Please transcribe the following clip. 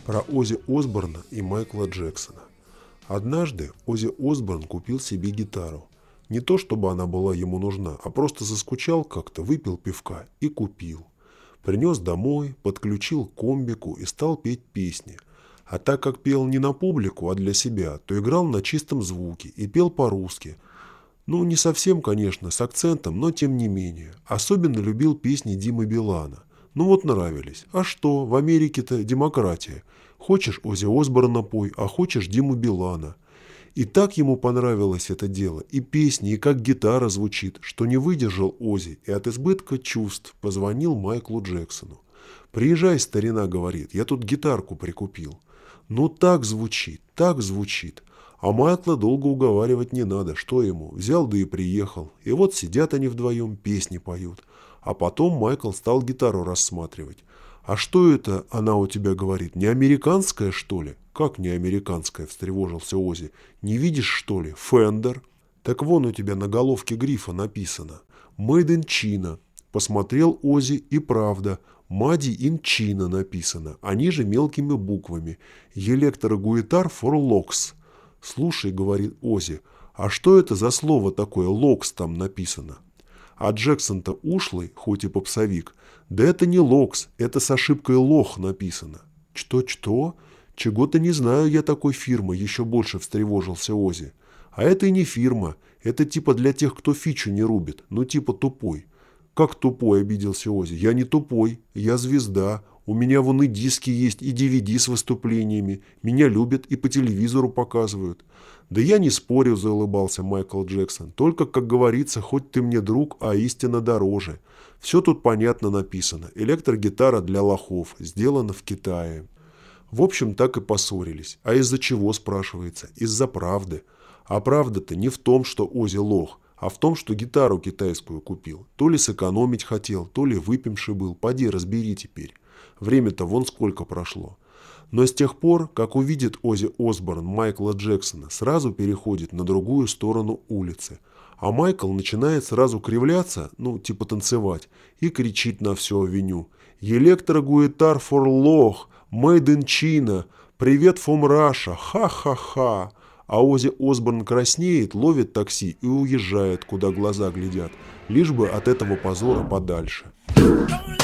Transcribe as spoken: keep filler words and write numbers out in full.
Про Оззи Осборна и Майкла Джексона. Однажды Оззи Осборн купил себе гитару. Не то чтобы она была ему нужна, а просто заскучал как-то, выпил пивка и купил. Принес домой, подключил к комбику и стал петь песни. А так как пел не на публику, а для себя, то играл на чистом звуке и пел по-русски. Ну, не совсем, конечно, с акцентом, но тем не менее. Особенно любил песни Димы Билана. Ну вот нравились. А что, в Америке-то демократия. Хочешь Оззи Осборна пой, а хочешь Диму Билана. И так ему понравилось это дело, и песни, и как гитара звучит, что не выдержал Оззи и от избытка чувств позвонил Майклу Джексону. «Приезжай, старина», — говорит, — «я тут гитарку прикупил». Ну так звучит, так звучит. А Майкла долго уговаривать не надо, что ему, взял да и приехал. И вот сидят они вдвоем, песни поют. А потом Майкл стал гитару рассматривать. «А что это она у тебя говорит, не американская, что ли?» «Как не американская?» – встревожился Оззи. «Не видишь, что ли? Фендер?» «Так вон у тебя на головке грифа написано. Made in China». Посмотрел Оззи, и правда, Made in China написано, а ниже мелкими буквами. Electro-Guitar for Locks. «Слушай», — говорит Оззи, — «а что это за слово такое «локс» там написано?» А Джексон-то ушлый, хоть и попсовик. «Да это не локс, это с ошибкой лох написано». «Что-что? Чего-то не знаю я такой фирмы», — еще больше встревожился Оззи. «А это и не фирма, это типа для тех, кто фичу не рубит, ну типа тупой». «Как тупой?» — обиделся Оззи. «Я не тупой, я звезда. У меня вон и диски есть, и ди ви ди с выступлениями. Меня любят и по телевизору показывают». «Да я не спорю», — заулыбался Майкл Джексон. «Только, как говорится, хоть ты мне друг, а истина дороже. Все тут понятно написано. Электрогитара для лохов, сделана в Китае». В общем, так и поссорились. А из-за чего, спрашивается? Из-за правды. А правда-то не в том, что Оззи лох, а в том, что гитару китайскую купил. То ли сэкономить хотел, то ли выпивший был. Поди разбери теперь. Время-то вон сколько прошло. Но с тех пор, как увидит Оззи Осборн Майкла Джексона, сразу переходит на другую сторону улицы. А Майкл начинает сразу кривляться, ну типа танцевать, и кричит на всю авеню. «Electro-Guitar for Loch! Made in China! Привет from Russia! Ха-ха-ха!» А Оззи Осборн краснеет, ловит такси и уезжает, куда глаза глядят, лишь бы от этого позора подальше.